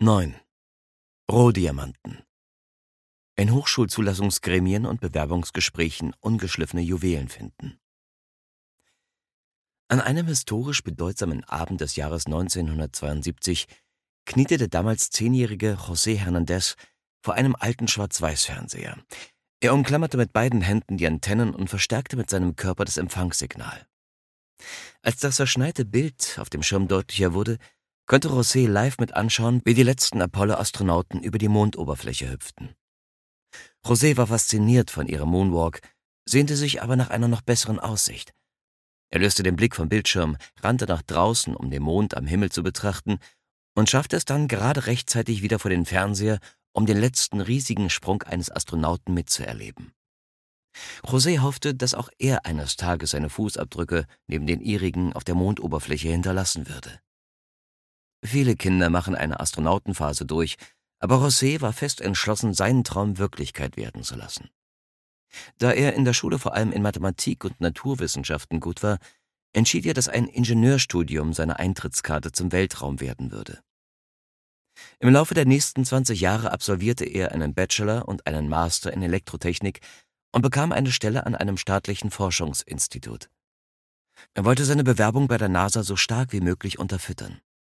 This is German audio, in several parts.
9. Rohdiamanten. In Hochschulzulassungsgremien und Bewerbungsgesprächen ungeschliffene Juwelen finden. An einem historisch bedeutsamen Abend des Jahres 1972 kniete der damals 10-jährige José Hernández vor einem alten Schwarz-Weiß-Fernseher. Er umklammerte mit beiden Händen die Antennen und verstärkte mit seinem Körper das Empfangssignal. Als das verschneite Bild auf dem Schirm deutlicher wurde, konnte José live mit anschauen, wie die letzten Apollo-Astronauten über die Mondoberfläche hüpften. José war fasziniert von ihrem Moonwalk, sehnte sich aber nach einer noch besseren Aussicht. Er löste den Blick vom Bildschirm, rannte nach draußen, um den Mond am Himmel zu betrachten, und schaffte es dann gerade rechtzeitig wieder vor den Fernseher, um den letzten riesigen Sprung eines Astronauten mitzuerleben. José hoffte, dass auch er eines Tages seine Fußabdrücke neben den ihrigen auf der Mondoberfläche hinterlassen würde. Viele Kinder machen eine Astronautenphase durch, aber José war fest entschlossen, seinen Traum Wirklichkeit werden zu lassen. Da er in der Schule vor allem in Mathematik und Naturwissenschaften gut war, entschied er, dass ein Ingenieurstudium seine Eintrittskarte zum Weltraum werden würde. Im Laufe der nächsten 20 Jahre absolvierte er einen Bachelor und einen Master in Elektrotechnik und bekam eine Stelle an einem staatlichen Forschungsinstitut. Er wollte seine Bewerbung bei der NASA so stark wie möglich unterfüttern.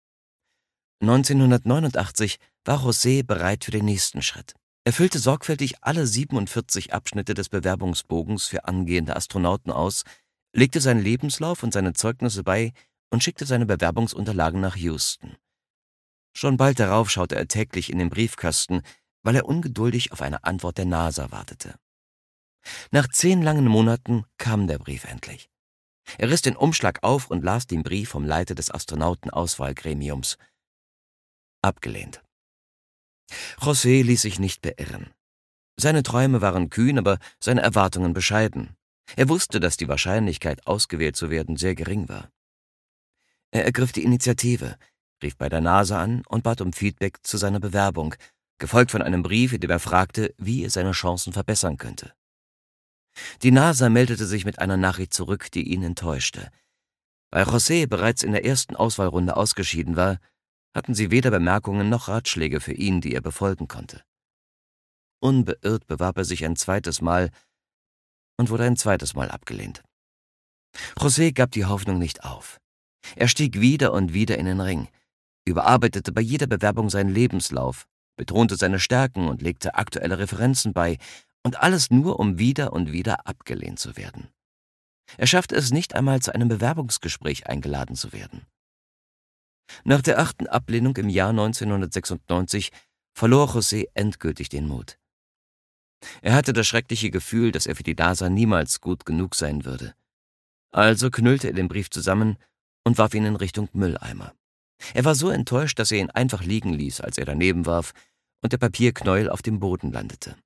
1989 war José bereit für den nächsten Schritt. Er füllte sorgfältig alle 47 Abschnitte des Bewerbungsbogens für angehende Astronauten aus, legte seinen Lebenslauf und seine Zeugnisse bei und schickte seine Bewerbungsunterlagen nach Houston. Schon bald darauf schaute er täglich in den Briefkasten, weil er ungeduldig auf eine Antwort der NASA wartete. Nach 10 langen Monaten kam der Brief endlich. Er riss den Umschlag auf und las den Brief vom Leiter des Astronautenauswahlgremiums. Abgelehnt. José ließ sich nicht beirren. Seine Träume waren kühn, aber seine Erwartungen bescheiden. Er wusste, dass die Wahrscheinlichkeit, ausgewählt zu werden, sehr gering war. Er ergriff die Initiative, rief bei der NASA an und bat um Feedback zu seiner Bewerbung, gefolgt von einem Brief, in dem er fragte, wie er seine Chancen verbessern könnte. Die NASA meldete sich mit einer Nachricht zurück, die ihn enttäuschte. Weil José bereits in der ersten Auswahlrunde ausgeschieden war, hatten sie weder Bemerkungen noch Ratschläge für ihn, die er befolgen konnte. Unbeirrt bewarb er sich ein zweites Mal und wurde ein zweites Mal abgelehnt. José gab die Hoffnung nicht auf. Er stieg wieder und wieder in den Ring, überarbeitete bei jeder Bewerbung seinen Lebenslauf, betonte seine Stärken und legte aktuelle Referenzen bei, und alles nur, um wieder und wieder abgelehnt zu werden. Er schaffte es nicht einmal, zu einem Bewerbungsgespräch eingeladen zu werden. Nach der 8. Ablehnung im Jahr 1996 verlor José endgültig den Mut. Er hatte das schreckliche Gefühl, dass er für die NASA niemals gut genug sein würde. Also knüllte er den Brief zusammen und warf ihn in Richtung Mülleimer. Er war so enttäuscht, dass er ihn einfach liegen ließ, als er daneben warf und der Papierknäuel auf dem Boden landete.